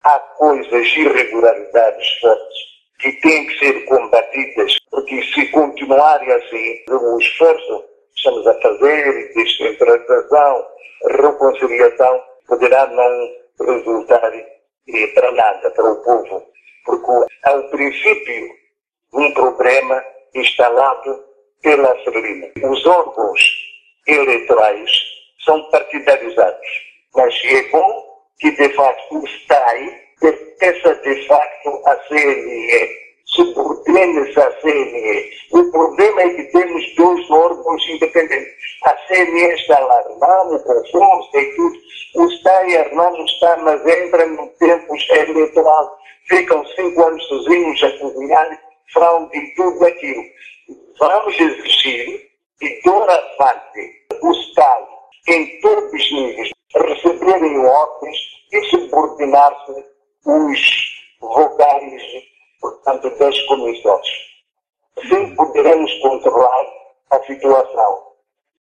há coisas, irregularidades fortes, que têm que ser combatidas, porque se continuarem assim, o esforço que estamos a fazer, descentralização, reconciliação, poderá não resultar para nada, para o povo, porque há o princípio de um problema instalado pela Frelimo. Os órgãos eleitorais são partidarizados, mas é bom que, de facto, o STAI pertença, de facto, à CNE, subordine-se à CNE. O problema é que temos dois órgãos independentes. A CNE está lá, Arnamo, confuso e tudo. O STAI, Arnamo está, mas entra no tempo eleitoral. Ficam 5 anos sozinhos a cozinhar, fraude e tudo aquilo. Vamos exigir que, doravante, o STAI, em todos os níveis, receberem ordens e subordinar-se os vogais, portanto, das comissões. Assim poderemos controlar a situação.